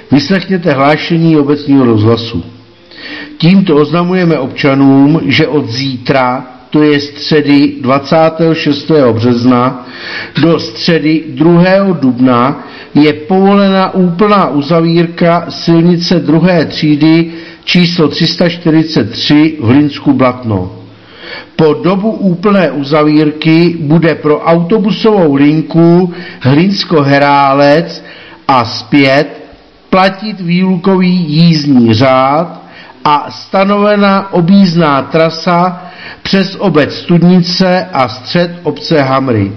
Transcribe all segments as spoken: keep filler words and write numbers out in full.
Vyslechněte hlášení obecního rozhlasu. Tímto oznamujeme občanům, že od zítra, to je středy dvacátého šestého března, do středy druhého dubna je povolena úplná uzavírka silnice druhé třídy číslo tři sta čtyřicet tři v Hlinsku Blatno. Po dobu úplné uzavírky bude pro autobusovou linku Hlinsko-Herálec a zpět platit výlukový jízdní řád a stanovena objízdná trasa přes obec Studnice a střed obce Hamry.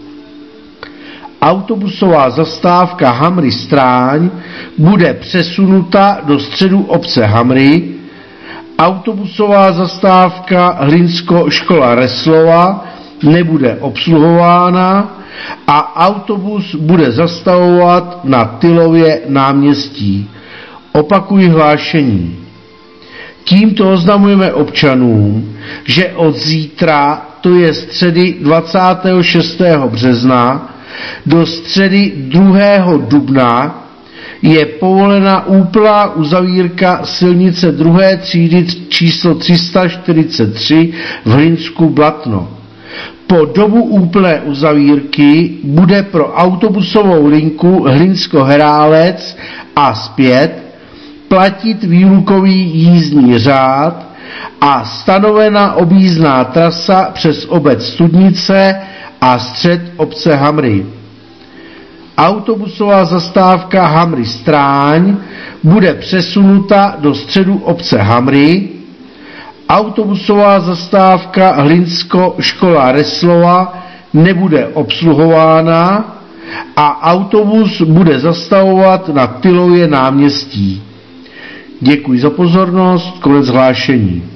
Autobusová zastávka Hamry Stráň bude přesunuta do středu obce Hamry, autobusová zastávka Hlinsko škola Reslova nebude obsluhována a autobus bude zastavovat na Tylově náměstí. Opakuji hlášení. Tímto oznamujeme občanům, že od zítra, to je středy dvacátého šestého března, do středy druhého dubna je povolena úplná uzavírka silnice druhé třídy číslo tři sta čtyřicet tři v Hlinsku Blatno. Po dobu úplné uzavírky bude pro autobusovou linku Hlinsko-Herálec a zpět platit výlukový jízdní řád a stanovena objízdná trasa přes obec Studnice a střed obce Hamry. Autobusová zastávka Hamry Stráň bude přesunuta do středu obce Hamry, autobusová zastávka Hlinsko škola Reslova nebude obsluhována a autobus bude zastavovat na Tylově náměstí. Děkuji za pozornost, konec hlášení.